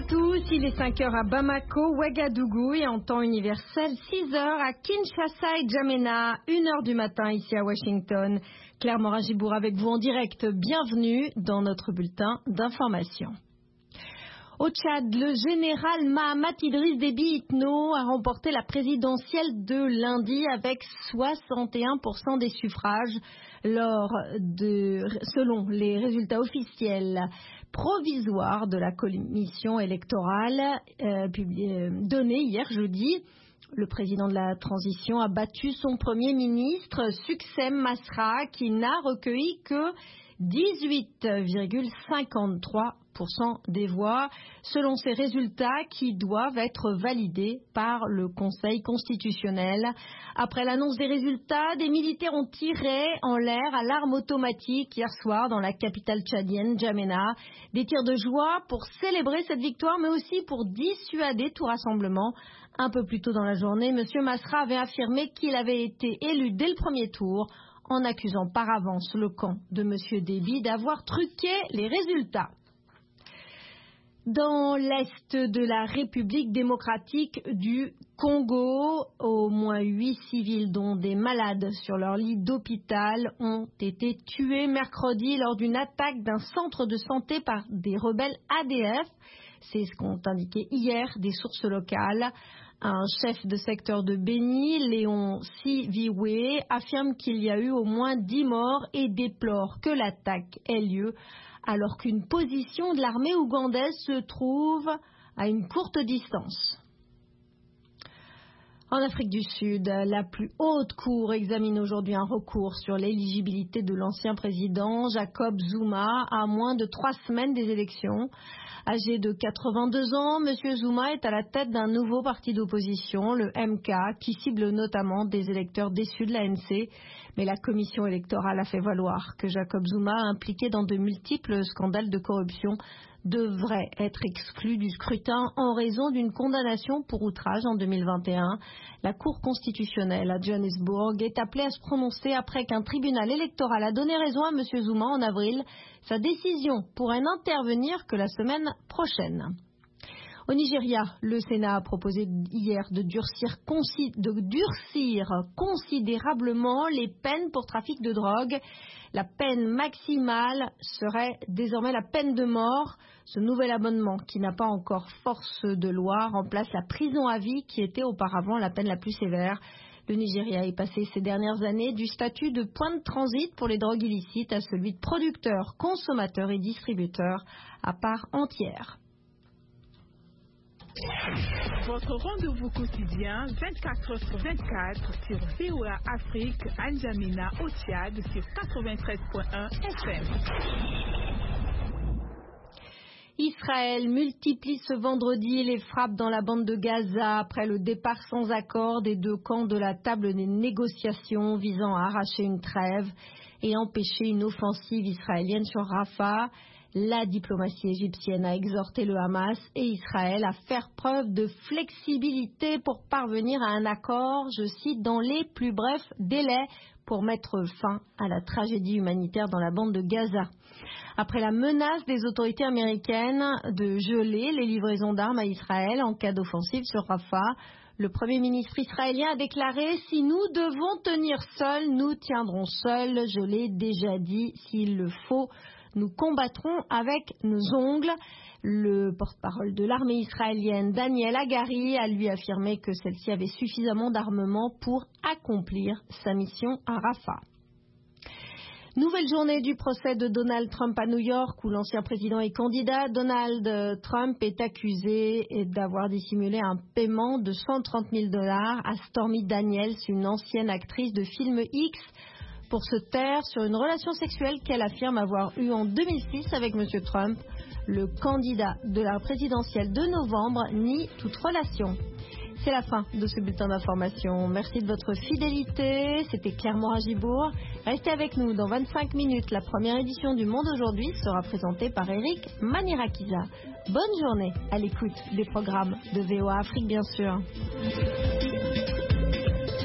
tous, il est 5h à Bamako, Ouagadougou et en temps universel 6h à Kinshasa et N'Djamena, 1h du matin ici à Washington. Claire Morin-Gibour avec vous en direct, bienvenue dans notre bulletin d'information. Au Tchad, le général Mahamat Idriss Déby Itno a remporté la présidentielle de lundi avec 61% des suffrages selon les résultats officiels provisoires de la commission électorale donnés hier jeudi. Le président de la transition a battu son premier ministre, Suksem Masra, qui n'a recueilli que 18,53% des voix, selon ces résultats qui doivent être validés par le Conseil constitutionnel. Après l'annonce des résultats, des militaires ont tiré en l'air à l'arme automatique hier soir dans la capitale tchadienne, N'Djamena. Des tirs de joie pour célébrer cette victoire, mais aussi pour dissuader tout rassemblement. Un peu plus tôt dans la journée, M. Masra avait affirmé qu'il avait été élu dès le premier tour, en accusant par avance le camp de M. Déby d'avoir truqué les résultats. Dans l'est de la République démocratique du Congo, au moins 8 civils, dont des malades sur leur lit d'hôpital, ont été tués mercredi lors d'une attaque d'un centre de santé par des rebelles ADF. C'est ce qu'ont indiqué hier des sources locales. Un chef de secteur de Béni, Léon Siviwe, affirme qu'il y a eu au moins 10 morts et déplore que l'attaque ait lieu alors qu'une position de l'armée ougandaise se trouve à une courte distance. En Afrique du Sud, la plus haute cour examine aujourd'hui un recours sur l'éligibilité de l'ancien président Jacob Zuma à moins de 3 semaines des élections. Âgé de 82 ans, M. Zuma est à la tête d'un nouveau parti d'opposition, le MK, qui cible notamment des électeurs déçus de l'ANC. Mais la commission électorale a fait valoir que Jacob Zuma, impliqué dans de multiples scandales de corruption, devrait être exclu du scrutin en raison d'une condamnation pour outrage en 2021. La Cour constitutionnelle à Johannesburg est appelée à se prononcer après qu'un tribunal électoral a donné raison à M. Zuma en avril. Sa décision pourrait n'intervenir que la semaine prochaine. Au Nigeria, le Sénat a proposé hier de durcir considérablement les peines pour trafic de drogue. La peine maximale serait désormais la peine de mort. Ce nouvel amendement, qui n'a pas encore force de loi, remplace la prison à vie qui était auparavant la peine la plus sévère. Le Nigeria est passé ces dernières années du statut de point de transit pour les drogues illicites à celui de producteur, consommateur et distributeur à part entière. Votre rendez-vous quotidien 24h/24 sur VOA Afrique à N'Djamena au Tchad sur 93.1 FM. Israël multiplie ce vendredi les frappes dans la bande de Gaza après le départ sans accord des deux camps de la table des négociations visant à arracher une trêve et empêcher une offensive israélienne sur Rafah. La diplomatie égyptienne a exhorté le Hamas et Israël à faire preuve de flexibilité pour parvenir à un accord, je cite, dans les plus brefs délais pour mettre fin à la tragédie humanitaire dans la bande de Gaza. Après la menace des autorités américaines de geler les livraisons d'armes à Israël en cas d'offensive sur Rafah, le Premier ministre israélien a déclaré « Si nous devons tenir seuls, nous tiendrons seuls. Je l'ai déjà dit, s'il le faut, nous combattrons avec nos ongles ». Le porte-parole de l'armée israélienne, Daniel Hagari, a lui affirmé que celle-ci avait suffisamment d'armement pour accomplir sa mission à Rafah. Nouvelle journée du procès de Donald Trump à New York où l'ancien président et candidat Donald Trump est accusé d'avoir dissimulé un paiement de $130 000 à Stormy Daniels, une ancienne actrice de film X, pour se taire sur une relation sexuelle qu'elle affirme avoir eue en 2006 avec M. Trump. Le candidat de la présidentielle de novembre nie toute relation. C'est la fin de ce bulletin d'information. Merci de votre fidélité. C'était Claire Morin-Gibour. Restez avec nous dans 25 minutes. La première édition du Monde aujourd'hui sera présentée par Eric Manirakiza. Bonne journée à l'écoute des programmes de VOA Afrique, bien sûr.